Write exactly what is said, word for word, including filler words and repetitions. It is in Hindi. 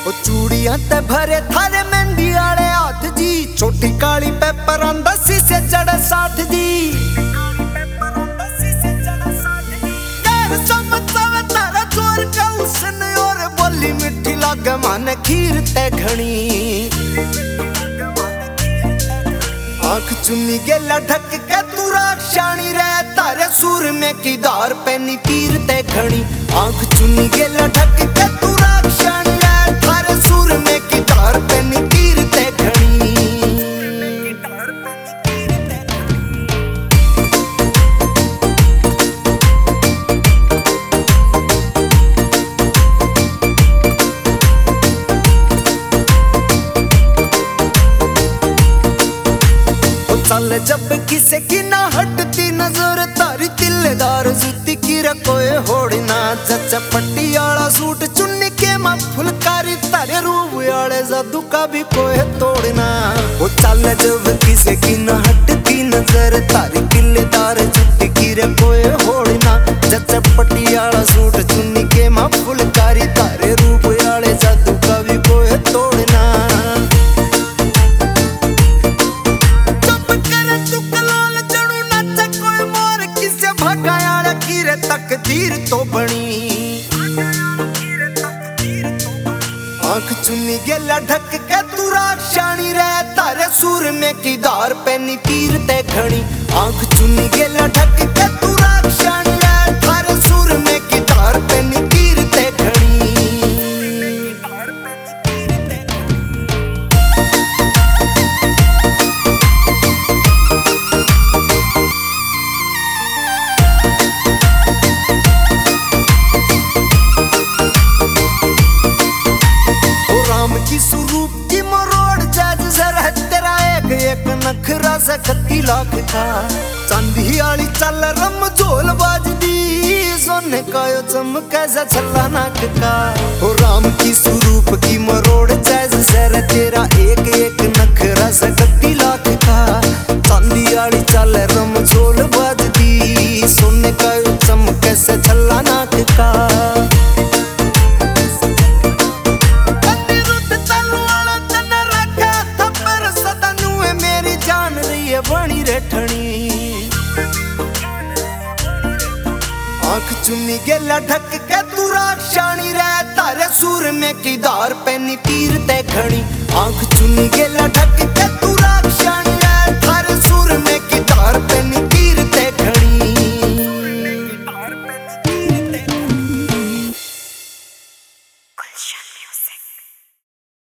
ओ चूड़ियां ते भरे थारे मेहंदी आले हाथ जी, छोटी काली पेपर अंदसी से जड़े साथ जी। तारा जोर का उसन और बोली मिठी लागे माने खीर ते घणी। आंख चुन्नी गेला ढक के तू राक्षाणी रे, तारे सूर में की धार पैनी तीर ते घणी। आंख चुन्नी गेला ढक के तू राक्षाणी रे, तारे सूर में की धार पैनी तीर ते घणी। चल जब किसे की ना हटती नजर, तारी तिल्लेदार जुती की कोई होड़ना। जच्चा पट्टी आला सूट चुन्नी के मां फुलकारी, तारे रूप आले जादू का भी कोई तोड़ना। वो चल जब किसे की ना हटती नजर, तारी तिल्लेदार जुती की कोई होड़ना। जच्चा पट्टी आला सूट चुन्नी के मां फुलकारी, तारे रूप आले जादू का भी कोई तोड़ना। तकदीर तो बनी आंख चुन्नी गेला ढक के तू राक्षाणी रे, तारे सूर में की धार पैनी तीर ते घणी। आंख चुन्नी गेला ढक के तू राक्षाणी रे, तारे सूर में की धार पैनी तीर ते घणी। की स्वरूप की मरोड़ जज जरा तेरा एक एक नखरा से कत्ती लाख का। चांदी आली चल रम झोल बाजदी, सोने का यो चमके से छल्ला नाक का। ओ राम की स्वरूप की मरोड़ जज जरा तेरा एक एक नखरा से कत्ती लाख का। चांदी आली चल रम झोल बाजदी, सोने का यो चमके से छल्ला नाक का। बनी रेठणी आंख चुन्नी गेला ढक के तू राक्षाणी रे, तारे सूर में की धार पैनी तीर ते घणी। आंख चुन्नी गेला ढक के तू